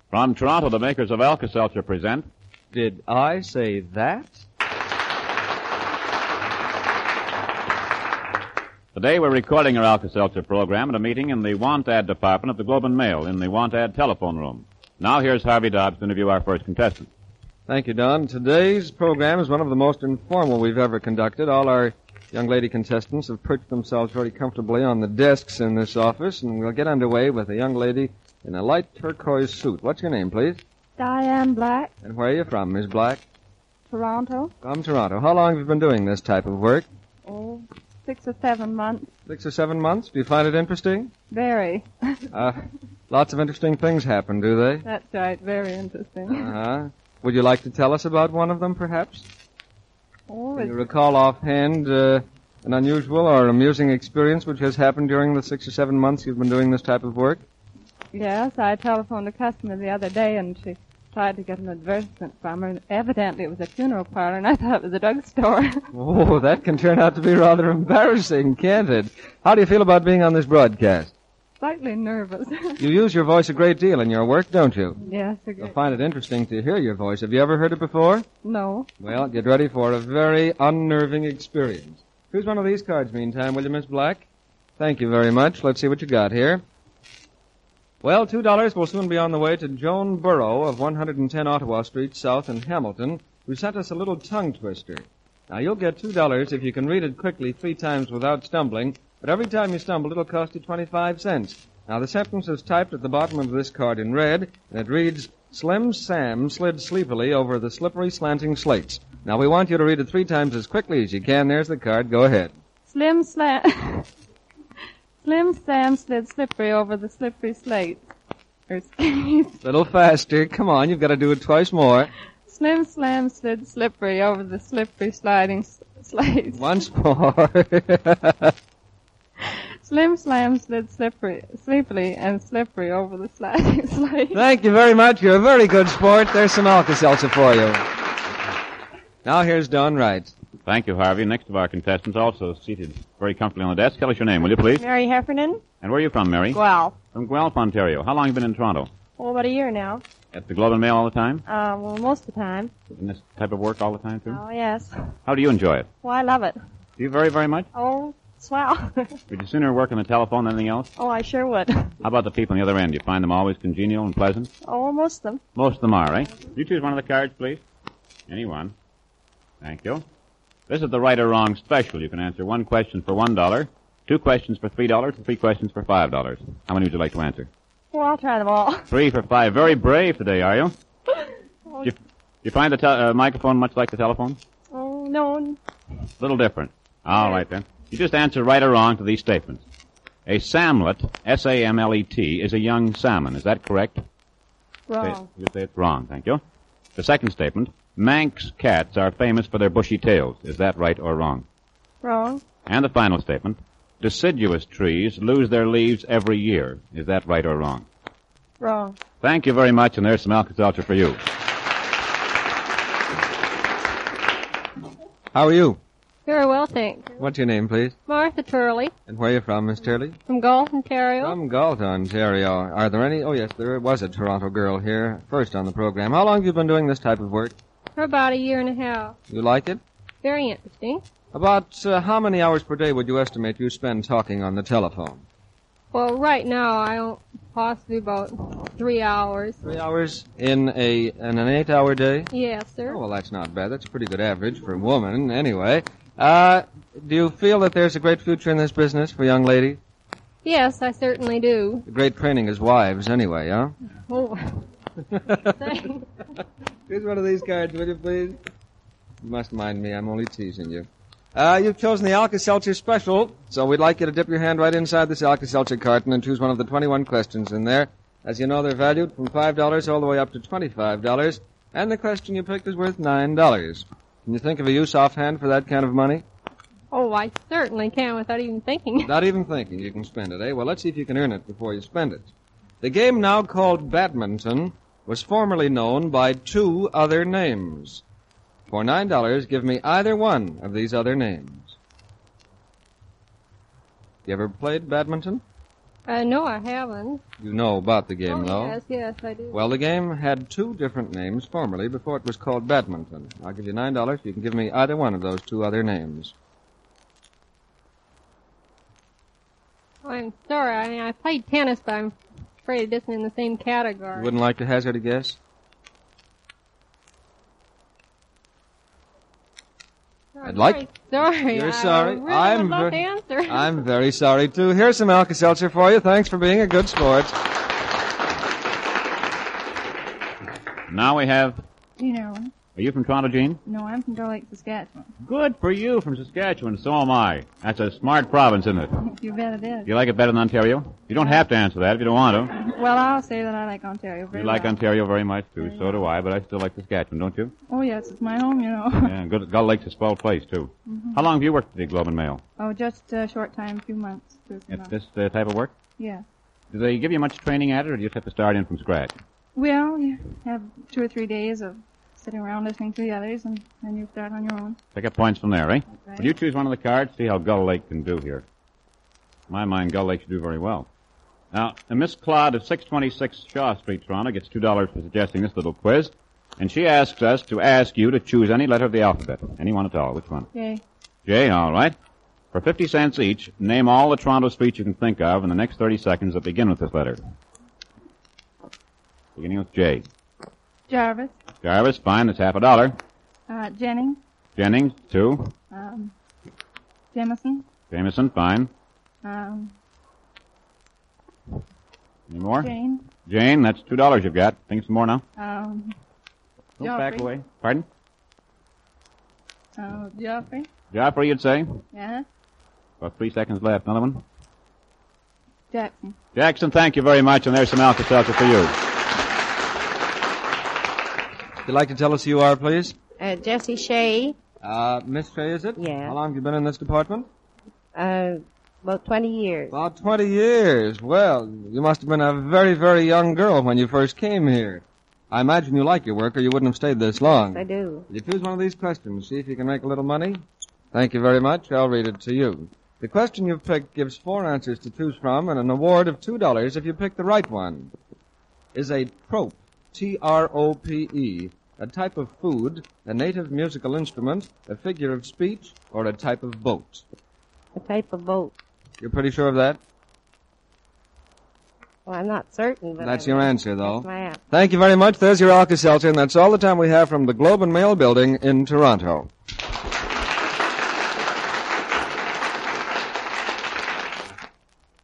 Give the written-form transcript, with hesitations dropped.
From Toronto, the makers of Alka-Seltzer present... Did I say that? Today we're recording our Alka-Seltzer program at a meeting in the Want Ad department of the Globe and Mail in the Want Ad telephone room. Now here's Harvey Dobbs to interview our first contestant. Thank you, Don. Today's program is one of the most informal we've ever conducted. All our young lady contestants have perched themselves very comfortably on the desks in this office, and we'll get underway with a young lady in a light turquoise suit. What's your name, please? Diane Black, And where are you from, Miss Black? Toronto. From Toronto. How long have you been doing this type of work? 6 or 7 months. 6 or 7 months? Do you find it interesting? Very. Lots of interesting things happen, do they? That's right, very interesting. Uh-huh. Would you like to tell us about one of them, perhaps? Oh, Can you it's, recall offhand an unusual or amusing experience which has happened during the 6 or 7 months you've been doing this type of work? yes, I telephoned a customer the other day and she tried to get an advertisement from her, and evidently it was a funeral parlor, and I thought it was a drugstore. Oh, that can turn out to be rather embarrassing, can't it? How do you feel about being on this broadcast? Slightly nervous. You use your voice a great deal in your work, don't you? Yes, You'll find it interesting to hear your voice. Have you ever heard it before? no. Well, get ready for a very unnerving experience. Here's one of these cards, meantime, will you, Miss Black? Thank you very much. Let's see what you got here. Well, $2 will soon be on the way to Joan Burrow of 110 Ottawa Street South in Hamilton, who sent us a little tongue twister. Now, you'll get $2 if you can read it quickly 3 times without stumbling, but every time you stumble, it'll cost you 25 cents. Now, the sentence is typed at the bottom of this card in red, and it reads, Slim Sam slid sleepily over the slippery slanting slates. Now, we want you to read it 3 times as quickly as you can. There's the card. Go ahead. Slim Sam slid slippery over the slippery slate. Or skates. Little faster. Come on, you've got to do it twice more. Slim Slam slid slippery over the slippery sliding slates. Once more. Slim Slam slid sleepily and slippery over the sliding slate. Thank you very much. You're a very good sport. There's some Alka-Seltzer for you. Now here's Don Wright. Thank you, Harvey. Next of our contestants, also seated very comfortably on the desk. Tell us your name, will you, please? Mary Heffernan, And where are you from, Mary? Guelph. From Guelph, Ontario. How long have you been in Toronto? Well, about a year now. At the Globe and Mail all the time? Well, most of the time. In this type of work all the time, too? Oh, yes. How do you enjoy it? Well, I love it. Do you very, very much? Oh, swell. Would you sooner work on the telephone than anything else? Oh, I sure would. How about the people on the other end? Do you find them always congenial and pleasant? Oh, most of them. Most of them are, eh? You choose one of the cards, please. Any one. Thank you. This is the right or wrong special. You can answer 1 question for $1, 2 questions for $3, and 3 questions for $5. How many would you like to answer? Well, I'll try them all. 3 for 5. Very brave today, are you? Do you find the microphone much like the telephone? Oh, no. A little different. All right, then. You just answer right or wrong to these statements. A samlet, S-A-M-L-E-T, is a young salmon. Is that correct? Wrong. You say it's wrong. Thank you. The second statement. Manx cats are famous for their bushy tails. Is that right or wrong? Wrong. And the final statement. Deciduous trees lose their leaves every year. Is that right or wrong? Wrong. Thank you very much, and there's some Alka-Seltzer for you. How are you? Very well, thank you. What's your name, please? Martha Turley And where are you from, Miss Turley? from Galt, Ontario. From Galt, Ontario. Are there any? Oh, yes, there was a Toronto girl here first on the program. How long have you been doing this type of work? For about a year and a half. You like it? Very interesting. About how many hours per day would you estimate you spend talking on the telephone? Well, right now, I don't possibly about 3 hours. 3 hours in an 8-hour day? Yes, sir. Oh, well, that's not bad. That's a pretty good average for a woman, anyway. Do you feel that there's a great future in this business for young ladies? Yes, I certainly do. A great training as wives, anyway, huh? Oh. Thanks. Here's one of these cards, will you, please? You must mind me. I'm only teasing you. You've chosen the Alka-Seltzer Special, so we'd like you to dip your hand right inside this Alka-Seltzer carton and choose one of the 21 questions in there. As you know, they're valued from $5 all the way up to $25, and the question you picked is worth $9. Can you think of a use offhand for that kind of money? Oh, I certainly can without even thinking. Not even thinking. You can spend it, eh? Well, let's see if you can earn it before you spend it. The game now called badminton was formerly known by 2 other names. For $9, give me either one of these other names. You ever played badminton? No, I haven't. You know about the game, though. Yes, I do. Well, the game had 2 different names formerly before it was called badminton. I'll give you $9 if you can give me either one of those 2 other names. I'm sorry. I mean, I played tennis, but I'm afraid it isn't in the same category. You wouldn't like to hazard a guess? I'd like... Sorry. You're sorry. I really would love to answer. I'm very sorry, too. Here's some Alka-Seltzer for you. Thanks for being a good sport. Now we have... You know. Are you from Toronto, Gene? No, I'm from Gull Lake, Saskatchewan. Good for you, from Saskatchewan. So am I. That's a smart province, isn't it? You bet it is. You like it better than Ontario? You don't have to answer that if you don't want to. Well, I'll say that I like Ontario very You like well. Ontario very much, too. Very So do I, but I still like Saskatchewan, don't you? Oh, yes, it's my home, you know. Yeah, good. Gull Lake's a swell place, too. How long have you worked at the Globe and Mail? Oh, just a short time, a few months. At this type of work? Yeah. Do they give you much training at it, or do you just have to start in from scratch? Well, you have 2 or 3 days of sitting around listening to the others, and then you start on your own. Pick up points from there, eh? Right. Will you choose one of the cards? See how Gull Lake can do here. In my mind, Gull Lake should do very well. Now, Miss Claude of 626 Shaw Street, Toronto, gets $2 for suggesting this little quiz. And she asks us to ask you to choose any letter of the alphabet. Any one at all. Which one? J. J, all right. For 50 cents each, name all the Toronto streets you can think of in the next 30 seconds that begin with this letter. Beginning with J. Jarvis. Jarvis, fine, that's $50. Jennings. Jennings, 2. Jameson. Jameson, fine. Um, Any more? Jane. Jane, that's $2 you've got. Think some more now? Um, Don't back Joffrey. away. Pardon? Joffrey. Joffrey, you'd say? Yeah. About 3 seconds left. Another one? Jackson. Jackson, thank you very much, and there's some Alka-Seltzer for you. Would you like to tell us who you are, please? Jessie Shea, Miss Shea, is it? Yeah. How long have you been in this department? about 20 years. About 20 years. Well, you must have been a very, very young girl when you first came here. I imagine you like your work, or you wouldn't have stayed this long. I do. Will you choose one of these questions, see if you can make a little money? Thank you very much. I'll read it to you. The question you've picked gives 4 answers to choose from and an award of $2 if you pick the right one. Is a trope, T-R-O-P-E, a type of food, a native musical instrument, a figure of speech, or a type of boat? A type of boat. You're pretty sure of that? Well, I'm not certain, but That's your answer, though. That's my answer. Thank you very much. There's your Alka-Seltzer, and that's all the time we have from the Globe and Mail building in Toronto.